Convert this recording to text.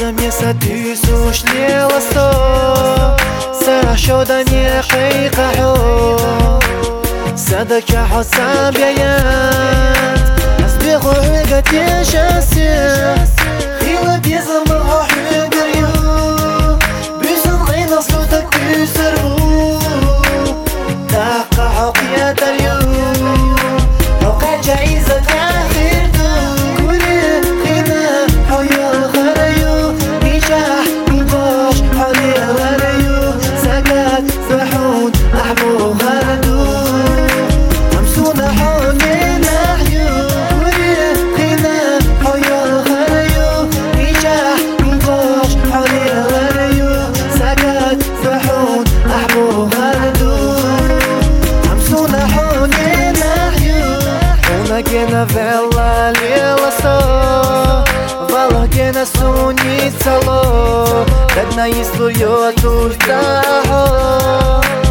Mięsa ty suśniela sto سرحشودا نيقيق حو صدق حساب يات أصدق حقت يشاسر خيلة بيزم حقر يو بيزن غين صوتك بيسربو تاقع حقيا دريو وقع جايزة آخر دو كوري خينا حيا الخريو نجاح نباش حالي غريو سقات فحون أحبو غردو أمسونا حولينا حيو كوري خينا حيا الخريو نجاح نباش حالي غريو سقات فحون أحبو غردو أمسونا حولينا حيو Unagena vela lijela sto Valagena sunicalo Kad na islu jo tu staho